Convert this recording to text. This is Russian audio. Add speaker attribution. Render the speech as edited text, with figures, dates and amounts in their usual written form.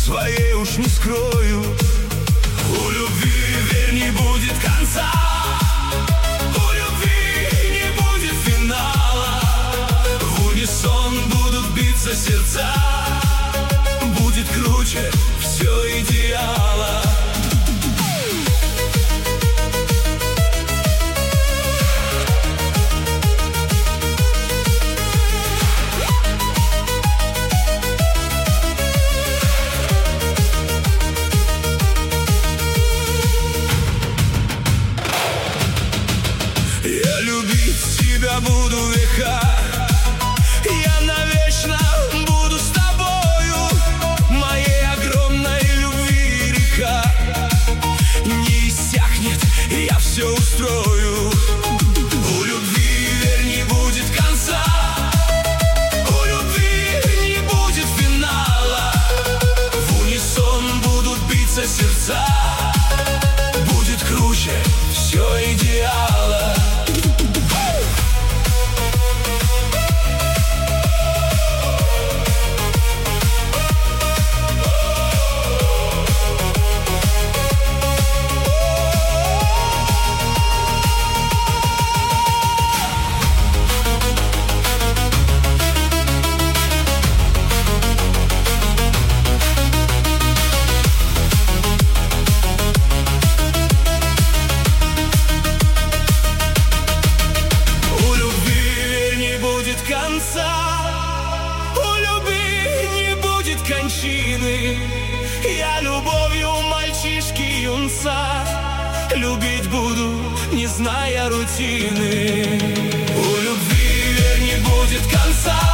Speaker 1: своей уж не скрою. У любви, верь, не будет конца. У любви не будет финала. В унисон будут биться сердца. Будет круче все идеала. Я любить тебя буду века. Я навечно буду с тобою. Моей огромной любви река не иссякнет, я все устрою. У любви, верь, не будет конца. У любви не будет финала. В унисон будут биться сердца. Будет круче все идеала. У любви не будет кончины. Я любовью мальчишки юнца любить буду, не зная рутины. У любви, верь, не будет конца.